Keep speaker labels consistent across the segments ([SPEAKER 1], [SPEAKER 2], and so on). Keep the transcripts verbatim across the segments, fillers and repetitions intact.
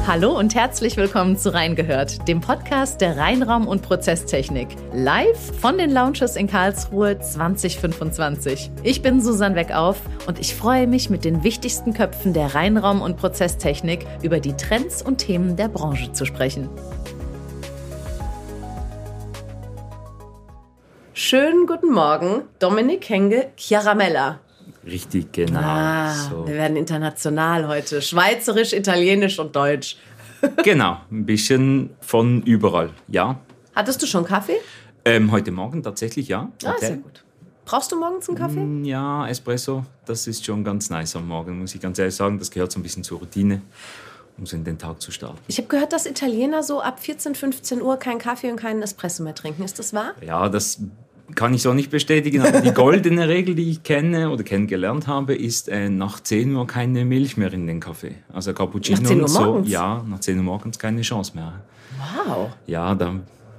[SPEAKER 1] Hallo und herzlich willkommen zu Reingehört, dem Podcast der Reinraum- und Prozesstechnik. Live von den Lounges in Karlsruhe zwanzig fünfundzwanzig. Ich bin Susanne Weckauf und ich freue mich, mit den wichtigsten Köpfen der Reinraum- und Prozesstechnik über die Trends und Themen der Branche zu sprechen. Schönen guten Morgen, Dominik Henge, Chiaramella.
[SPEAKER 2] Richtig, genau.
[SPEAKER 1] Ah,
[SPEAKER 2] so.
[SPEAKER 1] Wir werden international heute. Schweizerisch, Italienisch und Deutsch.
[SPEAKER 2] Genau, ein bisschen von überall, ja.
[SPEAKER 1] Hattest du schon Kaffee?
[SPEAKER 2] Ähm, heute Morgen tatsächlich, ja.
[SPEAKER 1] Ah,
[SPEAKER 2] Okay.
[SPEAKER 1] sehr gut. Brauchst du morgens einen Kaffee?
[SPEAKER 2] Ja, Espresso, das ist schon ganz nice am Morgen, muss ich ganz ehrlich sagen. Das gehört so ein bisschen zur Routine, um so in den Tag zu starten.
[SPEAKER 1] Ich habe gehört, dass Italiener so ab vierzehn, fünfzehn Uhr keinen Kaffee und keinen Espresso mehr trinken. Ist das wahr?
[SPEAKER 2] Ja, das kann ich so nicht bestätigen, aber die goldene Regel, die ich kenne oder kennengelernt habe, ist äh, nach zehn Uhr keine Milch mehr in den Kaffee. Also Cappuccino
[SPEAKER 1] Nach zehn Uhr
[SPEAKER 2] und so.
[SPEAKER 1] morgens?
[SPEAKER 2] Ja, nach zehn Uhr morgens keine Chance mehr.
[SPEAKER 1] Wow.
[SPEAKER 2] Ja, da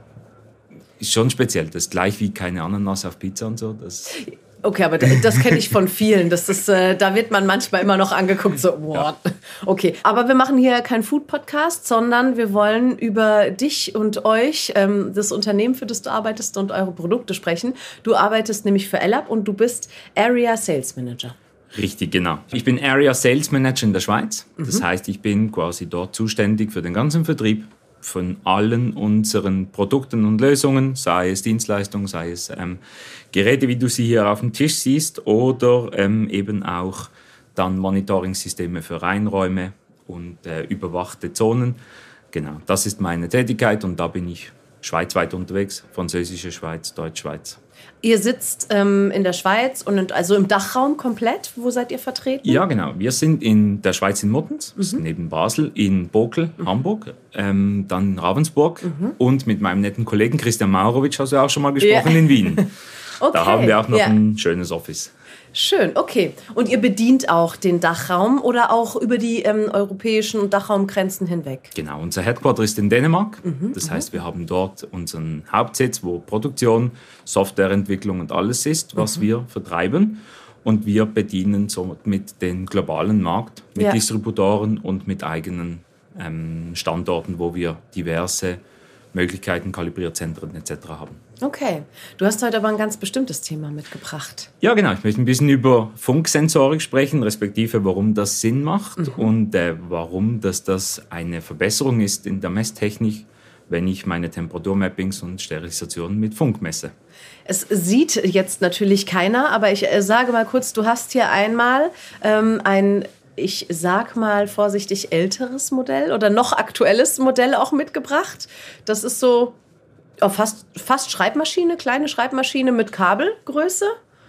[SPEAKER 2] ist schon speziell. Das ist gleich wie keine Ananas auf Pizza und so. Das
[SPEAKER 1] Okay, aber das kenne ich von vielen. Das ist, äh, da wird man manchmal immer noch angeguckt, so, what? Ja. Okay, aber wir machen hier keinen Food-Podcast, sondern wir wollen über dich und euch, ähm, das Unternehmen, für das du arbeitest und eure Produkte sprechen. Du arbeitest nämlich für Ellab und du bist Area Sales Manager.
[SPEAKER 2] Richtig, genau. Ich bin Area Sales Manager in der Schweiz. Das
[SPEAKER 1] Mhm.
[SPEAKER 2] heißt, ich bin quasi dort zuständig für den ganzen Vertrieb von allen unseren Produkten und Lösungen, sei es Dienstleistungen, sei es ähm, Geräte, wie du sie hier auf dem Tisch siehst, oder ähm, eben auch dann Monitoring-Systeme für Reinräume und äh, überwachte Zonen. Genau, das ist meine Tätigkeit und da bin ich schweizweit unterwegs, französische Schweiz, Deutschschweiz.
[SPEAKER 1] Ihr sitzt ähm, in der Schweiz und in, also im Dachraum komplett. Wo seid ihr vertreten?
[SPEAKER 2] Ja, genau. Wir sind in der Schweiz in Muttenz, mhm. neben Basel, in Bokel, mhm. Hamburg, ähm, dann Ravensburg mhm. und mit meinem netten Kollegen Christian Maurowitsch, hast du auch schon mal gesprochen, ja. in Wien. Okay. Da haben wir auch noch ja. ein schönes Office.
[SPEAKER 1] Schön, okay. Und ihr bedient auch den Dachraum oder auch über die ähm, europäischen und Dachraumgrenzen hinweg?
[SPEAKER 2] Genau, unser Headquarter ist in Dänemark. Mhm, das heißt, wir haben dort unseren Hauptsitz, wo Produktion, Softwareentwicklung und alles ist, was mhm. wir vertreiben. Und wir bedienen somit den globalen Markt mit ja. Distributoren und mit eigenen ähm, Standorten, wo wir diverse Möglichkeiten, Kalibrierzentren et cetera haben.
[SPEAKER 1] Okay. Du hast heute aber ein ganz bestimmtes Thema mitgebracht.
[SPEAKER 2] Ja, genau. Ich möchte ein bisschen über Funksensorik sprechen, respektive warum das Sinn macht mhm. und äh, warum dass das eine Verbesserung ist in der Messtechnik, wenn ich meine Temperaturmappings und Sterilisationen mit Funk messe.
[SPEAKER 1] Es sieht jetzt natürlich keiner, aber ich äh, sage mal kurz, du hast hier einmal ähm, ein... ich sag mal vorsichtig, älteres Modell oder noch aktuelles Modell auch mitgebracht. Das ist so oh, fast, fast Schreibmaschine, kleine Schreibmaschine mit Kabelgröße.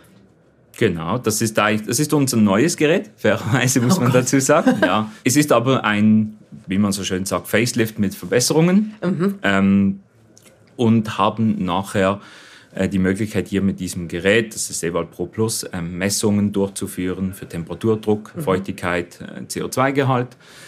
[SPEAKER 2] Genau, das ist, das ist unser neues Gerät, fairerweise muss
[SPEAKER 1] oh
[SPEAKER 2] man
[SPEAKER 1] Gott.
[SPEAKER 2] dazu sagen. Ja. Es ist aber ein, wie man so schön sagt, Facelift mit Verbesserungen mhm. ähm, und haben nachher die Möglichkeit, hier mit diesem Gerät, das ist Eval Pro Plus, ähm, Messungen durchzuführen für Temperaturdruck, mhm. Feuchtigkeit, äh, C O zwei Gehalt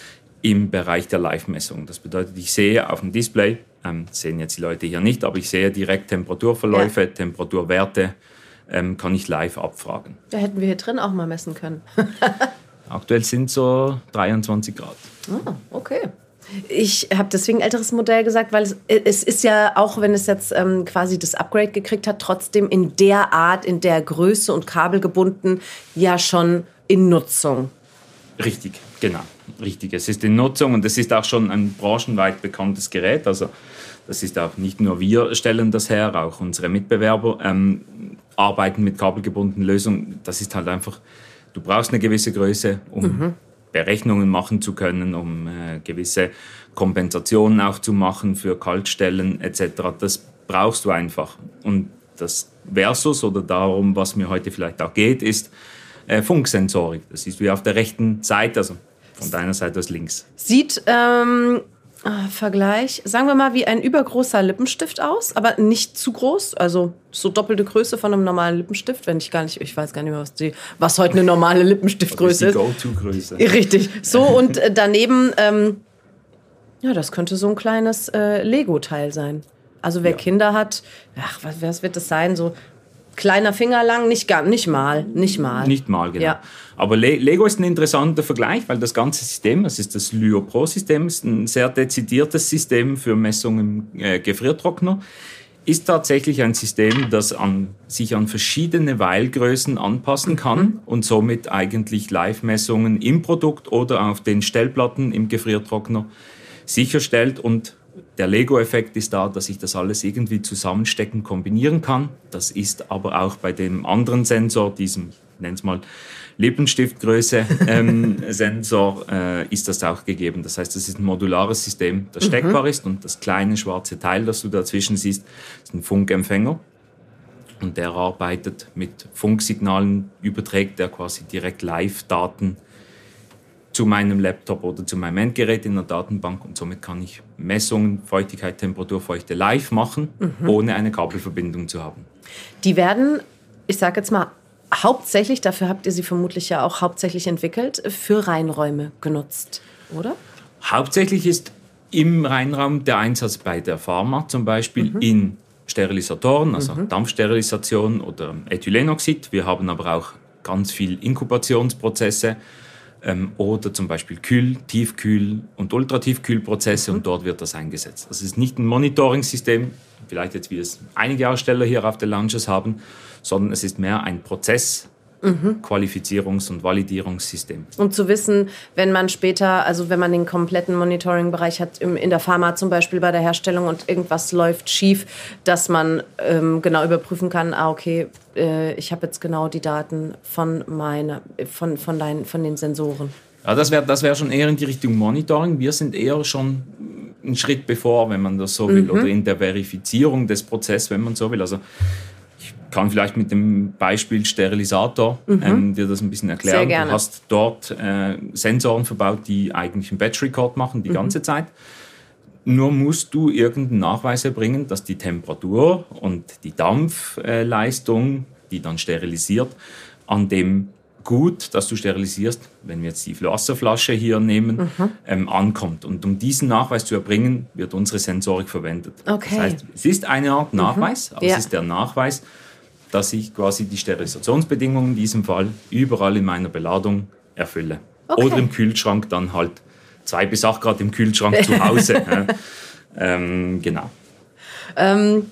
[SPEAKER 2] im Bereich der Live-Messung. Das bedeutet, ich sehe auf dem Display, ähm, sehen jetzt die Leute hier nicht, aber ich sehe direkt Temperaturverläufe, ja. Temperaturwerte, ähm, kann ich live abfragen.
[SPEAKER 1] Da hätten wir hier drin auch mal messen können.
[SPEAKER 2] Aktuell sind so dreiundzwanzig Grad.
[SPEAKER 1] Ah, okay. Ich habe deswegen älteres Modell gesagt, weil es, es ist ja, auch wenn es jetzt ähm, quasi das Upgrade gekriegt hat, trotzdem in der Art, in der Größe und kabelgebunden ja schon in Nutzung.
[SPEAKER 2] Richtig, genau. Richtig. Es ist in Nutzung und es ist auch schon ein branchenweit bekanntes Gerät. Also das ist auch nicht nur wir stellen das her, auch unsere Mitbewerber ähm, arbeiten mit kabelgebundenen Lösungen. Das ist halt einfach, du brauchst eine gewisse Größe, um mhm. Berechnungen machen zu können, um äh, gewisse Kompensationen auch zu machen für Kaltstellen et cetera. Das brauchst du einfach. Und das Versus oder darum, was mir heute vielleicht auch geht, ist äh, Funksensorik. Das siehst du ja auf der rechten Seite, also von deiner Seite aus links.
[SPEAKER 1] Sieht, ähm, Vergleich, sagen wir mal, wie ein übergroßer Lippenstift aus, aber nicht zu groß. Also so doppelte Größe von einem normalen Lippenstift, wenn ich gar nicht, ich weiß gar nicht mehr, was, die, was heute eine normale Lippenstiftgröße ist.
[SPEAKER 2] Die Go-To-Größe.
[SPEAKER 1] Richtig. So, und äh, daneben, ähm, ja, das könnte so ein kleines äh, Lego-Teil sein. Also wer ja. Kinder hat, ach, was, was wird das sein? So kleiner Finger lang, nicht, gar, nicht mal, nicht mal.
[SPEAKER 2] Nicht mal, genau.
[SPEAKER 1] Ja.
[SPEAKER 2] Aber Le- Lego ist ein interessanter Vergleich, weil das ganze System, das ist das Lyro Pro-System, ist ein sehr dezidiertes System für Messungen im äh, Gefriertrockner. Ist tatsächlich ein System, das an, sich an verschiedene Weilgrößen anpassen kann mhm. und somit eigentlich Live-Messungen im Produkt oder auf den Stellplatten im Gefriertrockner sicherstellt. Und der Lego-Effekt ist da, dass ich das alles irgendwie zusammenstecken, kombinieren kann. Das ist aber auch bei dem anderen Sensor, diesem, nenn es mal Lippenstiftgröße ähm, Sensor, äh, ist das auch gegeben. Das heißt, das ist ein modulares System, das steckbar mhm. ist, und das kleine schwarze Teil, das du dazwischen siehst, ist ein Funkempfänger, und der arbeitet mit Funksignalen, überträgt der quasi direkt Live-Daten zu meinem Laptop oder zu meinem Endgerät in der Datenbank, und somit kann ich Messungen, Feuchtigkeit, Temperatur, Feuchte live machen, mhm. ohne eine Kabelverbindung zu haben.
[SPEAKER 1] Die werden, ich sage jetzt mal, hauptsächlich, dafür habt ihr sie vermutlich ja auch hauptsächlich entwickelt, für Reinräume genutzt, oder?
[SPEAKER 2] Hauptsächlich ist im Reinraum der Einsatz bei der Pharma zum Beispiel mhm. in Sterilisatoren, also mhm. Dampfsterilisation oder Ethylenoxid. Wir haben aber auch ganz viel Inkubationsprozesse ähm, oder zum Beispiel Kühl-, Tiefkühl- und Ultratiefkühlprozesse mhm. und dort wird das eingesetzt. Das ist nicht ein Monitoring-System, vielleicht jetzt wie es einige Aussteller hier auf der Launches haben, sondern es ist mehr ein Prozess, mhm. Qualifizierungs- und Validierungssystem.
[SPEAKER 1] Um zu wissen, wenn man später, also wenn man den kompletten Monitoring-Bereich hat, in der Pharma zum Beispiel bei der Herstellung und irgendwas läuft schief, dass man ähm, genau überprüfen kann, ah okay, äh, ich habe jetzt genau die Daten von, meine, von, von, dein, von den Sensoren.
[SPEAKER 2] Ja, das wäre das wär schon eher in die Richtung Monitoring. Wir sind eher schon einen Schritt bevor, wenn man das so will, mhm. oder in der Verifizierung des Prozesses, wenn man so will. Also kann vielleicht mit dem Beispiel Sterilisator mhm. ähm, dir das ein bisschen erklären.
[SPEAKER 1] Sehr gerne.
[SPEAKER 2] Du hast dort äh, Sensoren verbaut, die eigentlich einen Batch Record machen die mhm. ganze Zeit. Nur musst du irgendeinen Nachweis erbringen, dass die Temperatur und die Dampfleistung, die dann sterilisiert, an dem Gut, das du sterilisierst, wenn wir jetzt die Wasserflasche hier nehmen, mhm. ähm, ankommt. Und um diesen Nachweis zu erbringen, wird unsere Sensorik verwendet.
[SPEAKER 1] Okay.
[SPEAKER 2] Das heißt, es ist eine Art Nachweis,
[SPEAKER 1] mhm.
[SPEAKER 2] aber
[SPEAKER 1] ja.
[SPEAKER 2] es ist der Nachweis, dass ich quasi die Sterilisationsbedingungen in diesem Fall überall in meiner Beladung erfülle.
[SPEAKER 1] Okay.
[SPEAKER 2] Oder im Kühlschrank dann halt zwei bis acht Grad im Kühlschrank zu Hause. ja. ähm, genau.
[SPEAKER 1] Ähm,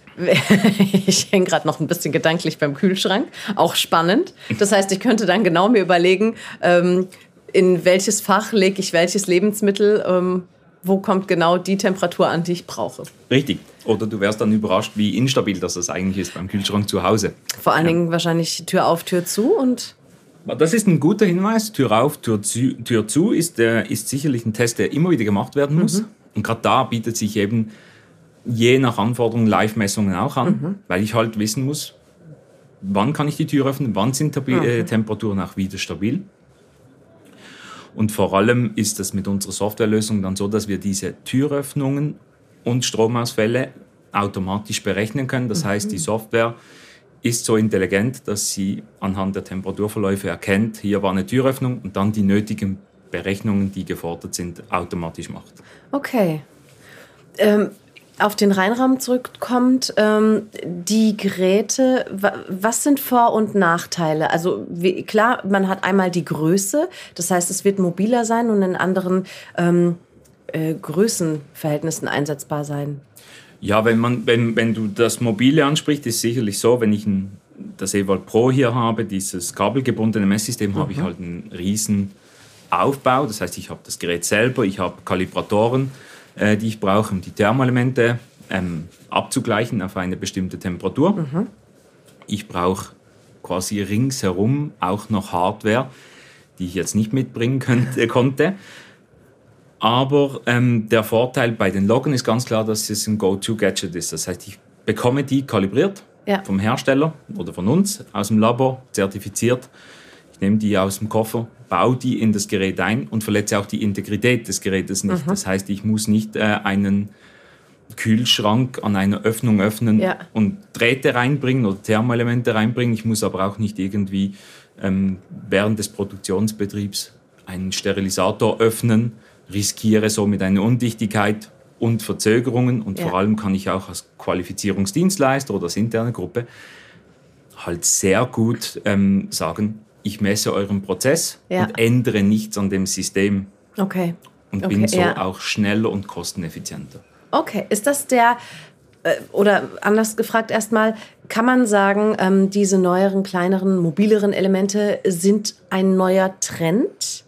[SPEAKER 1] ich hänge gerade noch ein bisschen gedanklich beim Kühlschrank. Auch spannend. Das heißt, ich könnte dann genau mir überlegen, ähm, in welches Fach lege ich welches Lebensmittel, ähm, wo kommt genau die Temperatur an, die ich brauche.
[SPEAKER 2] Richtig. Oder du wärst dann überrascht, wie instabil das, das eigentlich ist beim Kühlschrank zu Hause.
[SPEAKER 1] Vor allen
[SPEAKER 2] ja.
[SPEAKER 1] Dingen wahrscheinlich Tür auf, Tür zu und...
[SPEAKER 2] Das ist ein guter Hinweis. Tür auf, Tür zu, Tür zu ist, äh, ist sicherlich ein Test, der immer wieder gemacht werden muss. Mhm. Und gerade da bietet sich eben je nach Anforderungen Live-Messungen auch an, mhm. weil ich halt wissen muss, wann kann ich die Tür öffnen, wann sind die mhm. äh, Temperaturen auch wieder stabil. Und vor allem ist das mit unserer Softwarelösung dann so, dass wir diese Türöffnungen und Stromausfälle automatisch berechnen können. Das mhm. heißt, die Software ist so intelligent, dass sie anhand der Temperaturverläufe erkennt, hier war eine Türöffnung und dann die nötigen Berechnungen, die gefordert sind, automatisch macht.
[SPEAKER 1] Okay. Ähm, auf den Reinraum zurückkommt, ähm, die Geräte, wa- was sind Vor- und Nachteile? Also wie, klar, man hat einmal die Größe, das heißt, es wird mobiler sein und in anderen ähm, äh, Größenverhältnissen einsetzbar sein.
[SPEAKER 2] Ja, wenn, man, wenn, wenn du das Mobile ansprichst, ist es sicherlich so, wenn ich ein, das Ewald Pro hier habe, dieses kabelgebundene Messsystem, mhm. habe ich halt einen riesen Aufbau. Das heißt, ich habe das Gerät selber, ich habe Kalibratoren, äh, die ich brauche, um die Thermoelemente ähm, abzugleichen auf eine bestimmte Temperatur. Mhm. Ich brauche quasi ringsherum auch noch Hardware, die ich jetzt nicht mitbringen könnte, konnte. Aber ähm, der Vorteil bei den Loggen ist ganz klar, dass es ein Go-To-Gadget ist. Das heißt, ich bekomme die kalibriert ja. vom Hersteller oder von uns aus dem Labor, zertifiziert. Ich nehme die aus dem Koffer, baue die in das Gerät ein und verletze auch die Integrität des Gerätes nicht. Mhm. Das heißt, ich muss nicht äh, einen Kühlschrank an einer Öffnung öffnen ja. und Drähte reinbringen oder Thermoelemente reinbringen. Ich muss aber auch nicht irgendwie ähm, während des Produktionsbetriebs einen Sterilisator öffnen, riskiere somit eine Undichtigkeit und Verzögerungen und ja. vor allem kann ich auch als Qualifizierungsdienstleister oder als interne Gruppe halt sehr gut ähm, sagen, ich messe euren Prozess
[SPEAKER 1] ja.
[SPEAKER 2] und ändere nichts an dem System.
[SPEAKER 1] Okay.
[SPEAKER 2] Und
[SPEAKER 1] okay,
[SPEAKER 2] bin so
[SPEAKER 1] ja.
[SPEAKER 2] auch schneller und kosteneffizienter.
[SPEAKER 1] Okay, ist das der, äh, oder anders gefragt erstmal, kann man sagen, ähm, diese neueren, kleineren, mobileren Elemente sind ein neuer Trend?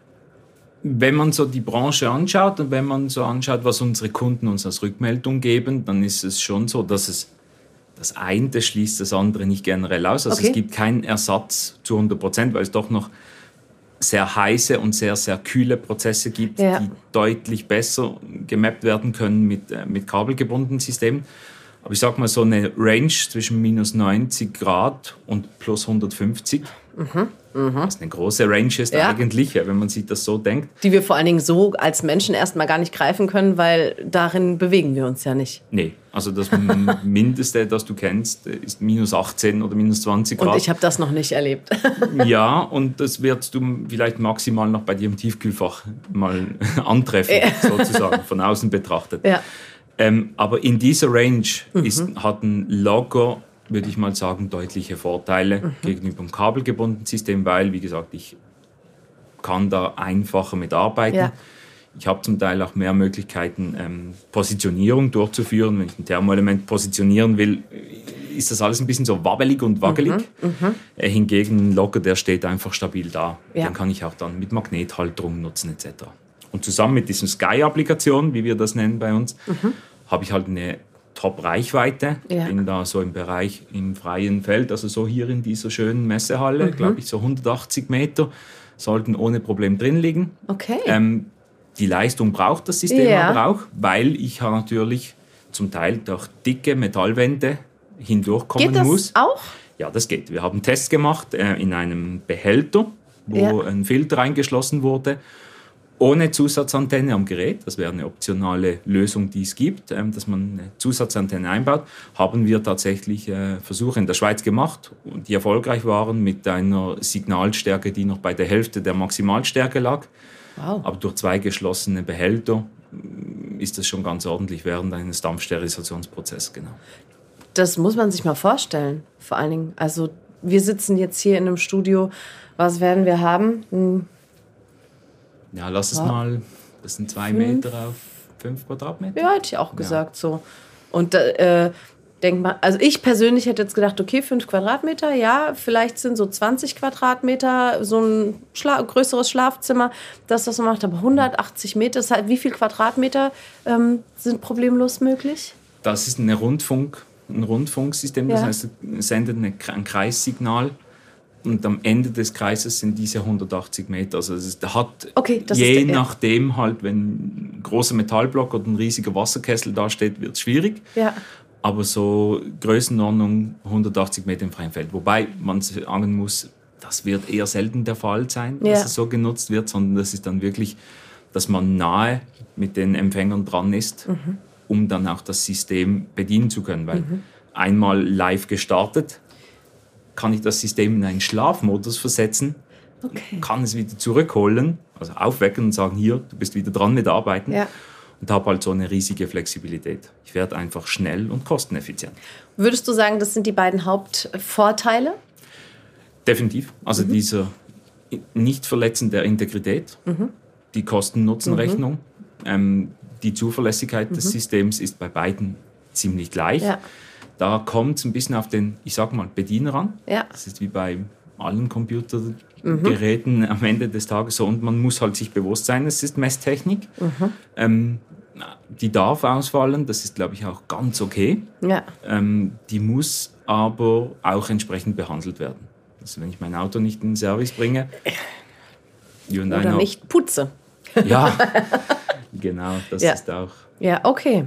[SPEAKER 2] Wenn man so die Branche anschaut und wenn man so anschaut, was unsere Kunden uns als Rückmeldung geben, dann ist es schon so, dass es das eine schließt das andere nicht generell aus. Also
[SPEAKER 1] okay.
[SPEAKER 2] es gibt keinen Ersatz zu hundert Prozent, weil es doch noch sehr heiße und sehr, sehr kühle Prozesse gibt,
[SPEAKER 1] ja.
[SPEAKER 2] die deutlich besser gemappt werden können mit, äh, mit kabelgebundenen Systemen. Aber ich sage mal, so eine Range zwischen minus neunzig Grad und plus hundertfünfzig,
[SPEAKER 1] mhm. Mhm.
[SPEAKER 2] was eine große Range ist ja. eigentlich, wenn man sich das so denkt.
[SPEAKER 1] Die wir vor allen Dingen so als Menschen erstmal gar nicht greifen können, weil darin bewegen wir uns ja nicht.
[SPEAKER 2] Nee, also das Mindeste, das du kennst, ist minus achtzehn oder minus zwanzig Grad.
[SPEAKER 1] Und ich habe das noch nicht erlebt.
[SPEAKER 2] Ja, und das wirst du vielleicht maximal noch bei dir im Tiefkühlfach mal antreffen,
[SPEAKER 1] ja.
[SPEAKER 2] sozusagen, von außen betrachtet.
[SPEAKER 1] Ja.
[SPEAKER 2] Ähm, aber in dieser Range
[SPEAKER 1] mhm.
[SPEAKER 2] ist, hat ein Logo, würde ich mal sagen, deutliche Vorteile mhm. gegenüber einem kabelgebundenen System, weil, wie gesagt, ich kann da einfacher mitarbeiten.
[SPEAKER 1] Ja.
[SPEAKER 2] Ich habe zum Teil auch mehr Möglichkeiten, ähm, Positionierung durchzuführen. Wenn ich ein Thermoelement positionieren will, ist das alles ein bisschen so wabbelig und wackelig.
[SPEAKER 1] Mhm. Mhm.
[SPEAKER 2] Äh, hingegen ein Logo, der steht einfach stabil da.
[SPEAKER 1] Ja. Den
[SPEAKER 2] kann ich auch dann mit Magnethalterung nutzen et cetera. Und zusammen mit diesen Sky-Applikationen, wie wir das nennen bei uns, mhm. habe ich halt eine Top-Reichweite.
[SPEAKER 1] Ja.
[SPEAKER 2] Bin da so im Bereich im freien Feld, also so hier in dieser schönen Messehalle, mhm. glaube ich, so hundertachtzig Meter sollten ohne Problem drin liegen.
[SPEAKER 1] Okay.
[SPEAKER 2] Ähm, die Leistung braucht das System
[SPEAKER 1] ja.
[SPEAKER 2] aber auch, weil ich natürlich zum Teil durch dicke Metallwände hindurchkommen
[SPEAKER 1] geht das
[SPEAKER 2] muss.
[SPEAKER 1] Auch?
[SPEAKER 2] Ja, das geht. Wir haben Tests gemacht äh, in einem Behälter, wo ja. ein Filter eingeschlossen wurde. Ohne Zusatzantenne am Gerät, das wäre eine optionale Lösung, die es gibt, ähm, dass man eine Zusatzantenne einbaut, haben wir tatsächlich äh, Versuche in der Schweiz gemacht, die erfolgreich waren mit einer Signalstärke, die noch bei der Hälfte der Maximalstärke lag.
[SPEAKER 1] Wow.
[SPEAKER 2] Aber durch zwei geschlossene Behälter ist das schon ganz ordentlich während eines Dampfsterilisationsprozesses. Genau.
[SPEAKER 1] Das muss man sich mal vorstellen, vor allen Dingen. Also wir sitzen jetzt hier in einem Studio, was werden wir haben? Hm.
[SPEAKER 2] Ja, lass es ja. mal, das sind zwei fünf. Meter auf fünf Quadratmeter.
[SPEAKER 1] Ja, hätte ich auch gesagt ja. so. Und äh, denk mal, also ich persönlich hätte jetzt gedacht, okay, fünf Quadratmeter, ja, vielleicht sind so zwanzig Quadratmeter so ein Schla- größeres Schlafzimmer, das das so macht, aber hundertachtzig Meter, das heißt, wie viel Quadratmeter ähm, sind problemlos möglich?
[SPEAKER 2] Das ist eine Rundfunk, ein Rundfunksystem, das ja. heißt, es sendet eine, ein Kreissignal. Und am Ende des Kreises sind diese hundertachtzig Meter. Also es hat
[SPEAKER 1] okay, das
[SPEAKER 2] je
[SPEAKER 1] ist der,
[SPEAKER 2] nachdem halt, wenn ein großer Metallblock oder ein riesiger Wasserkessel da steht, wird es schwierig.
[SPEAKER 1] Ja.
[SPEAKER 2] Aber so Größenordnung hundertachtzig Meter im freien Feld. Wobei man sagen muss, das wird eher selten der Fall sein,
[SPEAKER 1] ja.
[SPEAKER 2] dass es so genutzt wird, sondern das ist dann wirklich, dass man nahe mit den Empfängern dran ist, mhm. um dann auch das System bedienen zu können. Weil mhm. einmal live gestartet, kann ich das System in einen Schlafmodus versetzen, okay. kann es wieder zurückholen, also aufwecken und sagen, hier, du bist wieder dran mit Arbeiten.
[SPEAKER 1] Ja.
[SPEAKER 2] Und habe halt so eine riesige Flexibilität. Ich werde einfach schnell und kosteneffizient.
[SPEAKER 1] Würdest du sagen, das sind die beiden Hauptvorteile?
[SPEAKER 2] Definitiv. Also mhm. dieser Nicht-Verletzen der Integrität, mhm. die Kosten-Nutzen-Rechnung, mhm. ähm, die Zuverlässigkeit mhm. des Systems ist bei beiden ziemlich gleich. Ja. Da kommt es ein bisschen auf den, ich sag mal, Bediener an. Ja. Das ist wie bei allen Computergeräten mhm. am Ende des Tages so. Und man muss halt sich bewusst sein, es ist Messtechnik. Mhm. Ähm, die darf ausfallen, das ist, glaube ich, auch ganz okay. Ja. Ähm, die muss aber auch entsprechend behandelt werden. Also wenn ich mein Auto nicht in den Service bringe.
[SPEAKER 1] Oder nicht putze.
[SPEAKER 2] Ja, genau, das
[SPEAKER 1] ja.
[SPEAKER 2] ist auch...
[SPEAKER 1] Ja, okay.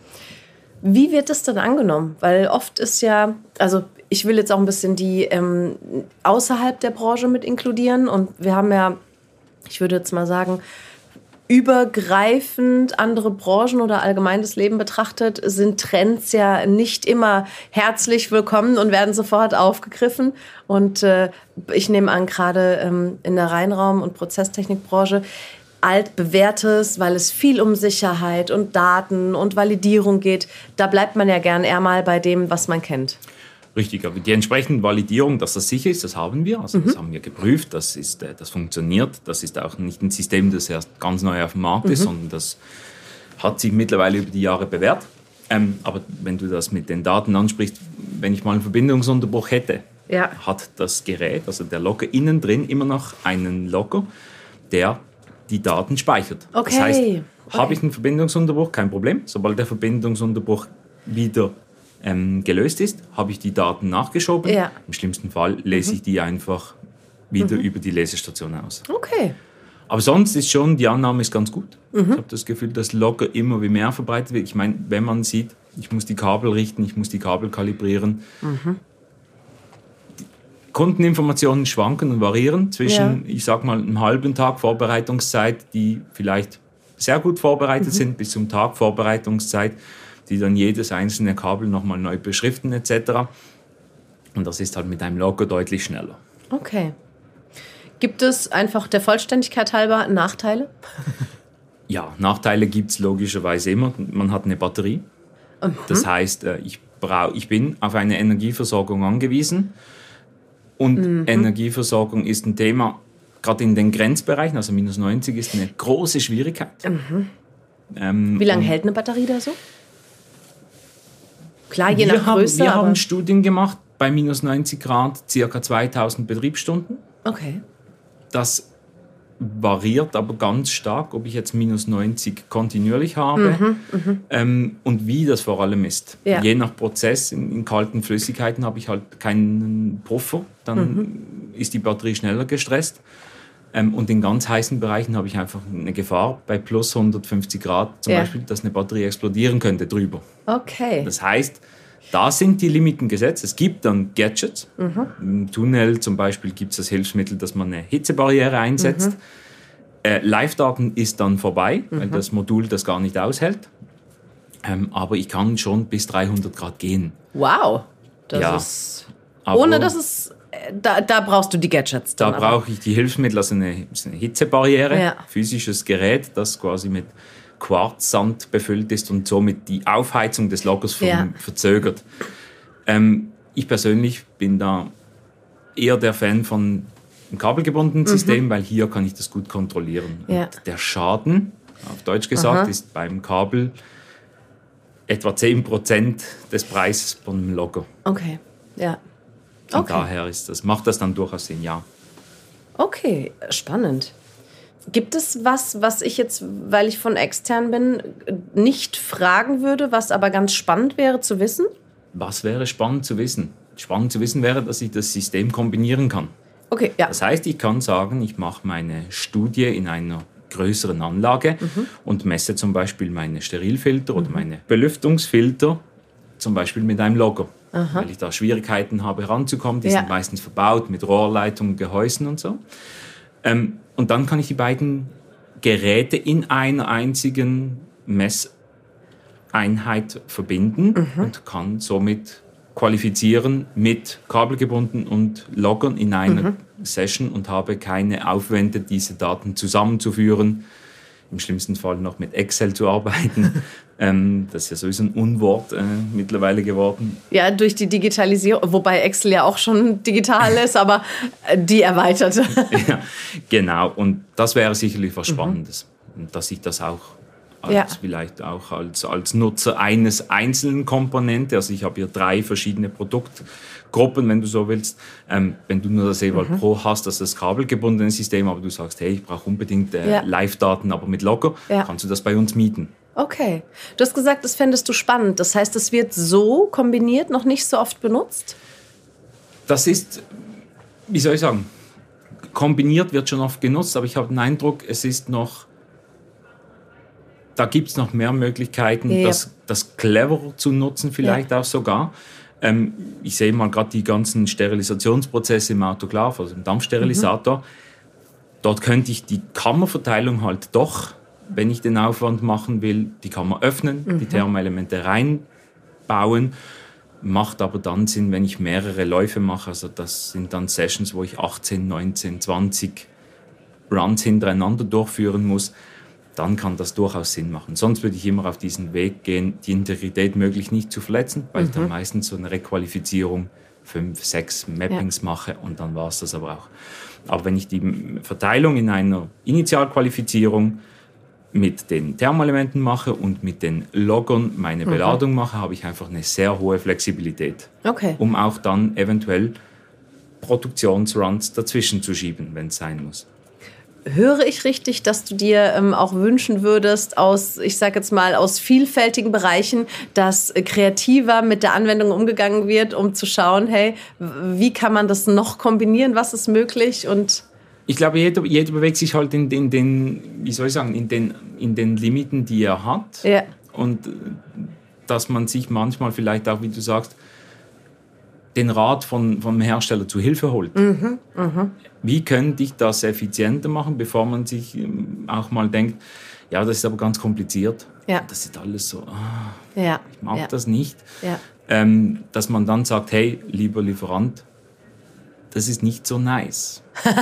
[SPEAKER 1] Wie wird das dann angenommen? Weil oft ist ja, also ich will jetzt auch ein bisschen die ähm, außerhalb der Branche mit inkludieren. Und wir haben ja, ich würde jetzt mal sagen, übergreifend andere Branchen oder allgemein das Leben betrachtet, sind Trends ja nicht immer herzlich willkommen und werden sofort aufgegriffen. Und äh, ich nehme an, gerade ähm, in der Reinraum- und Prozesstechnikbranche, altbewährtes, weil es viel um Sicherheit und Daten und Validierung geht. Da bleibt man ja gern eher mal bei dem, was man kennt.
[SPEAKER 2] Richtig, aber die entsprechende Validierung, dass das sicher ist, das haben wir. Also das
[SPEAKER 1] Mhm.
[SPEAKER 2] haben wir geprüft, das, ist, äh, das funktioniert. Das ist auch nicht ein System, das erst ganz neu auf dem Markt
[SPEAKER 1] Mhm.
[SPEAKER 2] ist, sondern das hat sich mittlerweile über die Jahre bewährt. Ähm, aber wenn du das mit den Daten ansprichst, wenn ich mal einen Verbindungsunterbruch hätte,
[SPEAKER 1] Ja.
[SPEAKER 2] hat das Gerät, also der Logger innen drin, immer noch einen Logger, der die Daten speichert.
[SPEAKER 1] Okay.
[SPEAKER 2] Das heißt,
[SPEAKER 1] Okay.
[SPEAKER 2] habe ich einen Verbindungsunterbruch, kein Problem. Sobald der Verbindungsunterbruch wieder ähm, gelöst ist, habe ich die Daten nachgeschoben.
[SPEAKER 1] Ja.
[SPEAKER 2] Im schlimmsten Fall lese ich die einfach wieder über die Lesestation aus.
[SPEAKER 1] Okay.
[SPEAKER 2] Aber sonst ist schon, die Annahme ist ganz gut. Ich habe das Gefühl, dass Logger immer wie mehr verbreitet wird. Ich meine, wenn man sieht, ich muss die Kabel richten, ich muss die Kabel kalibrieren. Die Kundeninformationen schwanken und variieren zwischen,
[SPEAKER 1] Ja.
[SPEAKER 2] ich sag mal, einem halben Tag Vorbereitungszeit, die vielleicht sehr gut vorbereitet sind, bis zum Tag Vorbereitungszeit, die dann jedes einzelne Kabel nochmal neu beschriften et cetera. Und das ist halt mit einem Logger deutlich schneller.
[SPEAKER 1] Okay. Gibt es einfach der Vollständigkeit halber Nachteile?
[SPEAKER 2] Ja, Nachteile gibt es logischerweise immer. Man hat eine Batterie. Das heißt, äh, ich, brau, ich bin auf eine Energieversorgung angewiesen. Und Energieversorgung ist ein Thema, gerade in den Grenzbereichen, also minus neunzig ist eine große Schwierigkeit. Ähm,
[SPEAKER 1] Wie lange
[SPEAKER 2] und
[SPEAKER 1] hält eine Batterie da so? Klar, je
[SPEAKER 2] wir
[SPEAKER 1] nach
[SPEAKER 2] haben,
[SPEAKER 1] Größe,
[SPEAKER 2] Wir
[SPEAKER 1] aber...
[SPEAKER 2] haben Studien gemacht, bei minus neunzig Grad ca. zweitausend Betriebsstunden.
[SPEAKER 1] Okay.
[SPEAKER 2] Das variiert aber ganz stark, ob ich jetzt minus neunzig kontinuierlich habe ähm, und wie das vor allem ist.
[SPEAKER 1] Ja.
[SPEAKER 2] Je nach Prozess in, in kalten Flüssigkeiten habe ich halt keinen Puffer, dann ist die Batterie schneller gestresst. Ähm, und in ganz heißen Bereichen habe ich einfach eine Gefahr, bei plus hundertfünfzig Grad zum
[SPEAKER 1] Ja.
[SPEAKER 2] Beispiel, dass eine Batterie explodieren könnte drüber.
[SPEAKER 1] Okay.
[SPEAKER 2] Das heißt, da sind die Limiten gesetzt. Es gibt dann Gadgets. Im Tunnel zum Beispiel gibt es das Hilfsmittel, dass man eine Hitzebarriere einsetzt. Äh, Live-Daten ist dann vorbei, weil das Modul das gar nicht aushält. Ähm, aber ich kann schon bis dreihundert Grad gehen.
[SPEAKER 1] Wow. Das
[SPEAKER 2] Ja.
[SPEAKER 1] ist...
[SPEAKER 2] Aber
[SPEAKER 1] Ohne dass es... äh, Da, da brauchst du die Gadgets.
[SPEAKER 2] da
[SPEAKER 1] dann aber.
[SPEAKER 2] brauche ich die Hilfsmittel, also eine, eine Hitzebarriere,
[SPEAKER 1] Ja.
[SPEAKER 2] physisches Gerät, das quasi mit Quarzsand befüllt ist und somit die Aufheizung des Loggers ver
[SPEAKER 1] Ja.
[SPEAKER 2] verzögert. Ähm, ich persönlich bin da eher der Fan von einem kabelgebundenen System, weil hier kann ich das gut kontrollieren.
[SPEAKER 1] Ja.
[SPEAKER 2] Und der Schaden, auf Deutsch gesagt,
[SPEAKER 1] Aha.
[SPEAKER 2] ist beim Kabel etwa zehn Prozent des Preises von einem Logger.
[SPEAKER 1] Okay. Ja.
[SPEAKER 2] Von
[SPEAKER 1] Okay.
[SPEAKER 2] daher ist das, macht das dann durchaus Sinn, ja.
[SPEAKER 1] Okay, spannend. Gibt es was, was ich jetzt, weil ich von extern bin, nicht fragen würde, was aber ganz spannend wäre zu wissen?
[SPEAKER 2] Was wäre spannend zu wissen? Spannend zu wissen wäre, dass ich das System kombinieren kann.
[SPEAKER 1] Okay, ja.
[SPEAKER 2] Das heißt, ich kann sagen, ich mache meine Studie in einer größeren Anlage und messe zum Beispiel meine Sterilfilter oder meine Belüftungsfilter zum Beispiel mit einem Logger. Weil ich da Schwierigkeiten habe, ranzukommen. Die
[SPEAKER 1] Ja.
[SPEAKER 2] sind meistens verbaut mit Rohrleitungen, Gehäusen und so. Ähm, und dann kann ich die beiden Geräte in einer einzigen Messeinheit verbinden und kann somit qualifizieren mit kabelgebunden und Loggern in einer Session und habe keine Aufwände, diese Daten zusammenzuführen. Im schlimmsten Fall noch mit Excel zu arbeiten. ähm, das ist ja sowieso ein Unwort äh, mittlerweile geworden.
[SPEAKER 1] Ja, durch die Digitalisierung, wobei Excel ja auch schon digital ist, aber äh, die erweiterte.
[SPEAKER 2] Ja, genau, und das wäre sicherlich was Spannendes. Und dass ich das auch als,
[SPEAKER 1] Ja.
[SPEAKER 2] vielleicht auch als, als Nutzer eines einzelnen Komponente, also ich habe hier drei verschiedene Produktgruppen, wenn du so willst. Ähm, wenn du nur das Eval Pro hast, das ist das kabelgebundene System, aber du sagst, hey, ich brauche unbedingt äh,
[SPEAKER 1] Ja.
[SPEAKER 2] Live-Daten, aber mit Logger,
[SPEAKER 1] Ja.
[SPEAKER 2] kannst du das bei uns mieten.
[SPEAKER 1] Okay. Du hast gesagt, das fändest du spannend. Das heißt, es wird so kombiniert noch nicht so oft benutzt?
[SPEAKER 2] Das ist, wie soll ich sagen, kombiniert wird schon oft genutzt, aber ich habe den Eindruck, es ist noch, da gibt es noch mehr Möglichkeiten,
[SPEAKER 1] Ja.
[SPEAKER 2] das, das cleverer zu nutzen, vielleicht auch sogar. Ähm, ich sehe mal gerade die ganzen Sterilisationsprozesse im Autoklav, also im Dampfsterilisator. Dort könnte ich die Kammerverteilung halt doch, wenn ich den Aufwand machen will, die Kammer öffnen, die Thermoelemente reinbauen. Macht aber dann Sinn, wenn ich mehrere Läufe mache. Also das sind dann Sessions, wo ich achtzehn, neunzehn, zwanzig Runs hintereinander durchführen muss. Dann kann das durchaus Sinn machen. Sonst würde ich immer auf diesen Weg gehen, die Integrität möglichst nicht zu verletzen, weil ich dann meistens so eine Requalifizierung fünf, sechs Mappings ja. mache und dann war es das aber auch. Aber wenn ich die Verteilung in einer Initialqualifizierung mit den Thermoelementen mache und mit den Loggern meine mhm. Beladung mache, habe ich einfach eine sehr hohe Flexibilität,
[SPEAKER 1] okay.
[SPEAKER 2] um auch dann eventuell Produktionsruns dazwischen zu schieben, wenn es sein muss.
[SPEAKER 1] Höre ich richtig, dass du dir ähm, auch wünschen würdest, aus, ich sage jetzt mal, aus vielfältigen Bereichen, dass äh, kreativer mit der Anwendung umgegangen wird, um zu schauen, hey, wie kann man das noch kombinieren, was ist möglich? Und
[SPEAKER 2] ich glaube, jeder, jeder bewegt sich halt in, in den, wie soll ich sagen, in den, in den Limiten, die er hat.
[SPEAKER 1] Ja.
[SPEAKER 2] Und dass man sich manchmal vielleicht auch, wie du sagst, den Rat von, vom Hersteller zu Hilfe holt.
[SPEAKER 1] Mhm, mh.
[SPEAKER 2] Wie könnte ich das effizienter machen, bevor man sich auch mal denkt, ja, das ist aber ganz kompliziert.
[SPEAKER 1] Ja.
[SPEAKER 2] Das ist alles so, ah,
[SPEAKER 1] ja.
[SPEAKER 2] ich mag
[SPEAKER 1] ja.
[SPEAKER 2] das nicht.
[SPEAKER 1] Ja.
[SPEAKER 2] Ähm, dass man dann sagt, hey, lieber Lieferant, das ist nicht so nice.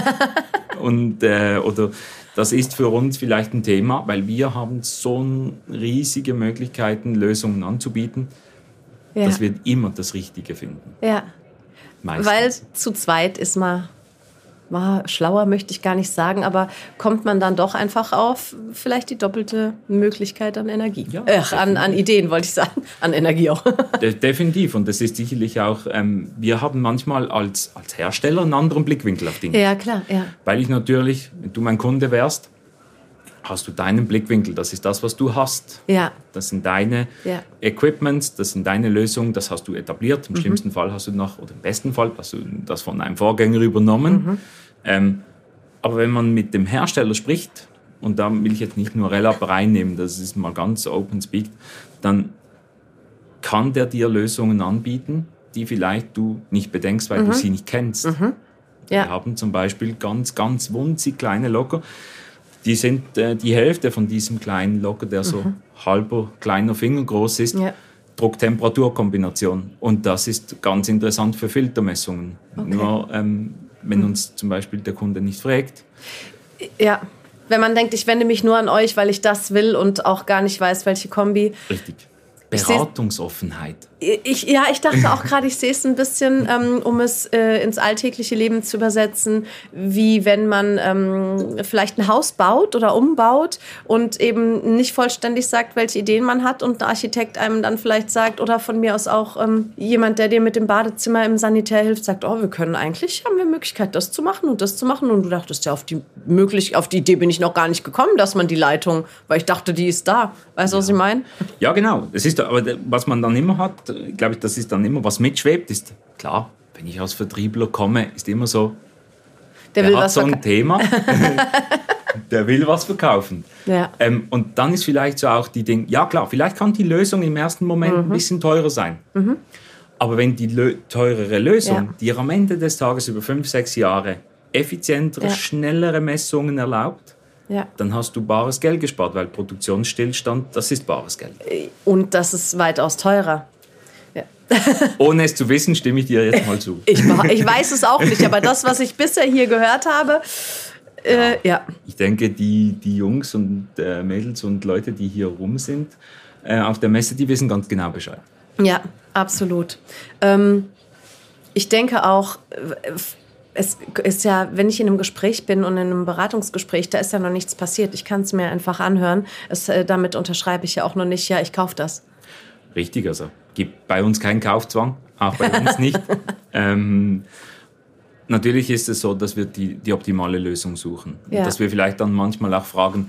[SPEAKER 2] Und, äh, oder das ist für uns vielleicht ein Thema, weil wir haben so riesige Möglichkeiten, Lösungen anzubieten, ja. dass wir immer das Richtige finden.
[SPEAKER 1] Ja,
[SPEAKER 2] meistens.
[SPEAKER 1] Weil zu zweit ist man, man schlauer, möchte ich gar nicht sagen, aber kommt man dann doch einfach auf vielleicht die doppelte Möglichkeit an Energie.
[SPEAKER 2] Ja,
[SPEAKER 1] Ach, an, an Ideen, wollte ich sagen. An Energie auch.
[SPEAKER 2] De- definitiv. Und das ist sicherlich auch, ähm, wir haben manchmal als, als Hersteller einen anderen Blickwinkel auf Dinge.
[SPEAKER 1] Ja, klar. Ja.
[SPEAKER 2] Weil ich natürlich, wenn du mein Kunde wärst, hast du deinen Blickwinkel. Das ist das, was du hast.
[SPEAKER 1] Ja.
[SPEAKER 2] Das sind deine
[SPEAKER 1] ja.
[SPEAKER 2] Equipments, das sind deine Lösungen, das hast du etabliert. Im mhm. schlimmsten Fall hast du noch, oder im besten Fall hast du das von einem Vorgänger übernommen. Mhm. Ähm, aber wenn man mit dem Hersteller spricht, und da will ich jetzt nicht nur Relab reinnehmen, das ist mal ganz open speak, dann kann der dir Lösungen anbieten, die vielleicht du nicht bedenkst, weil mhm. du sie nicht kennst.
[SPEAKER 1] Mhm. Ja.
[SPEAKER 2] Wir haben zum Beispiel ganz, ganz winzig kleine Logger. Die sind äh, die Hälfte von diesem kleinen Logger, der so mhm. halber kleiner Finger groß ist,
[SPEAKER 1] ja.
[SPEAKER 2] Druck-Temperatur-Kombination. Und das ist ganz interessant für Filtermessungen. Okay. Nur ähm, wenn mhm. uns zum Beispiel der Kunde nicht fragt.
[SPEAKER 1] Ja, wenn man denkt, ich wende mich nur an euch, weil ich das will und auch gar nicht weiß, welche Kombi.
[SPEAKER 2] Richtig. Beratungsoffenheit.
[SPEAKER 1] Ich, ja, ich dachte auch gerade, ich sehe es ein bisschen, ähm, um es äh, ins alltägliche Leben zu übersetzen, wie wenn man ähm, vielleicht ein Haus baut oder umbaut und eben nicht vollständig sagt, welche Ideen man hat und der Architekt einem dann vielleicht sagt, oder von mir aus auch ähm, jemand, der dir mit dem Badezimmer im Sanitär hilft, sagt, oh, wir können eigentlich, haben wir Möglichkeit, das zu machen und das zu machen. Und du dachtest, ja, auf die, möglich, auf die Idee bin ich noch gar nicht gekommen, dass man die Leitung, weil ich dachte, die ist da. Weißt du, ja. was ich meine?
[SPEAKER 2] Ja, genau. Das ist, aber was man dann immer hat, glaube ich, das ist dann immer, was mitschwebt, ist klar, wenn ich als Vertriebler komme, ist immer so, der, der will hat was so ein verka- Thema, der will was verkaufen.
[SPEAKER 1] Ja.
[SPEAKER 2] Ähm, und dann ist vielleicht so auch die Ding, ja klar, vielleicht kann die Lösung im ersten Moment mhm. ein bisschen teurer sein. Mhm. Aber wenn die lö- teurere Lösung, ja. die am Ende des Tages über fünf, sechs Jahre effizientere, ja. schnellere Messungen erlaubt, ja. dann hast du bares Geld gespart, weil Produktionsstillstand, das ist bares Geld.
[SPEAKER 1] Und das ist weitaus teurer. Ja.
[SPEAKER 2] Ohne es zu wissen, stimme ich dir jetzt mal zu.
[SPEAKER 1] Ich, ich weiß es auch nicht, aber das, was ich bisher hier gehört habe, äh, ja. ja.
[SPEAKER 2] Ich denke, die, die Jungs und äh, Mädels und Leute, die hier rum sind, äh, auf der Messe, die wissen ganz genau Bescheid.
[SPEAKER 1] Ja, absolut. Ähm, ich denke auch, es ist ja, wenn ich in einem Gespräch bin und in einem Beratungsgespräch, da ist ja noch nichts passiert. Ich kann es mir einfach anhören. Es, äh, damit unterschreibe ich ja auch noch nicht, ja, ich kaufe das.
[SPEAKER 2] Richtig, also gibt bei uns keinen Kaufzwang, auch bei uns nicht. ähm, natürlich ist es so, dass wir die, die optimale Lösung suchen. Ja. Und dass wir vielleicht dann manchmal auch fragen,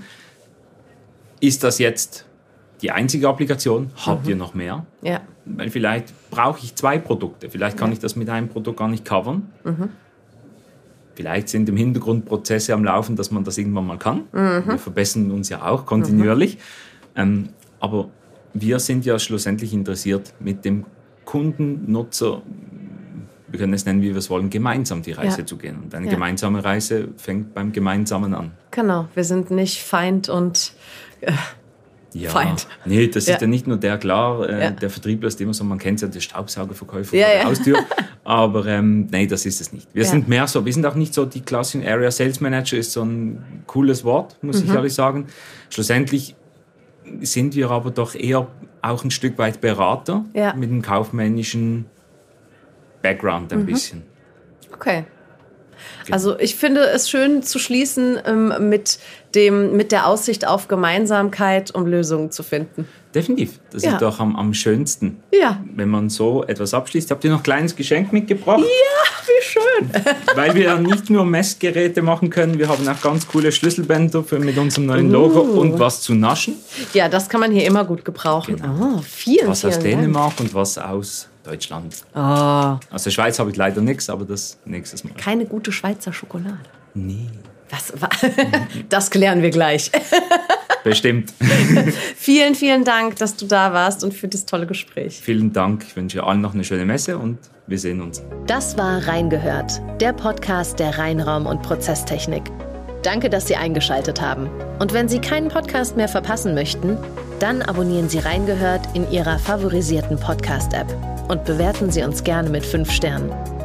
[SPEAKER 2] ist das jetzt die einzige Applikation? Habt mhm. ihr noch mehr?
[SPEAKER 1] Ja.
[SPEAKER 2] Weil vielleicht brauche ich zwei Produkte. Vielleicht kann ja. ich das mit einem Produkt gar nicht covern. Mhm. Vielleicht sind im Hintergrund Prozesse am Laufen, dass man das irgendwann mal kann. Mhm. Wir verbessern uns ja auch kontinuierlich. Mhm. Ähm, aber wir sind ja schlussendlich interessiert, mit dem Kunden, Nutzer, wir können es nennen, wie wir es wollen, gemeinsam die Reise ja. zu gehen. Und eine ja. gemeinsame Reise fängt beim Gemeinsamen an.
[SPEAKER 1] Genau, wir sind nicht Feind und äh,
[SPEAKER 2] ja,
[SPEAKER 1] Feind.
[SPEAKER 2] Nee, das
[SPEAKER 1] ja.
[SPEAKER 2] ist ja nicht nur der, klar, äh,
[SPEAKER 1] ja.
[SPEAKER 2] der Vertriebler ist immer so, man kennt ja die Staubsaugerverkäufer
[SPEAKER 1] ja,
[SPEAKER 2] vor der
[SPEAKER 1] ja.
[SPEAKER 2] Haustür, aber ähm, nee, das ist es nicht. Wir
[SPEAKER 1] ja.
[SPEAKER 2] sind mehr so, wir sind auch nicht so die klassischen Area Sales Manager, ist so ein cooles Wort, muss mhm. ich ehrlich sagen. Schlussendlich sind wir aber doch eher auch ein Stück weit Berater ja. mit einem kaufmännischen Background ein mhm. bisschen.
[SPEAKER 1] Okay. Also ich finde es schön zu schließen ähm, mit, dem, mit der Aussicht auf Gemeinsamkeit, um Lösungen zu finden.
[SPEAKER 2] Definitiv. Das ja. ist doch am, am schönsten,
[SPEAKER 1] ja.
[SPEAKER 2] wenn man so etwas abschließt. Habt ihr noch ein kleines Geschenk mitgebracht?
[SPEAKER 1] Ja, wie schön.
[SPEAKER 2] Weil wir ja nicht nur Messgeräte machen können, wir haben auch ganz coole Schlüsselbänder für, mit unserem neuen Logo uh. und was zu naschen.
[SPEAKER 1] Ja, das kann man hier immer gut gebrauchen.
[SPEAKER 2] Genau.
[SPEAKER 1] Oh, vielen,
[SPEAKER 2] was
[SPEAKER 1] vielen
[SPEAKER 2] aus
[SPEAKER 1] Dank.
[SPEAKER 2] Dänemark und was aus Deutschland.
[SPEAKER 1] Oh.
[SPEAKER 2] Aus der Schweiz habe ich leider nichts, aber das nächstes Mal.
[SPEAKER 1] Keine gute Schweizer Schokolade.
[SPEAKER 2] Nee.
[SPEAKER 1] Was? Das klären wir gleich.
[SPEAKER 2] Bestimmt.
[SPEAKER 1] Vielen, vielen Dank, dass du da warst und für das tolle Gespräch.
[SPEAKER 2] Vielen Dank. Ich wünsche allen noch eine schöne Messe und wir sehen uns.
[SPEAKER 3] Das war Reingehört, der Podcast der Reinraum- und Prozesstechnik. Danke, dass Sie eingeschaltet haben. Und wenn Sie keinen Podcast mehr verpassen möchten, dann abonnieren Sie Reingehört in Ihrer favorisierten Podcast-App und bewerten Sie uns gerne mit fünf Sternen.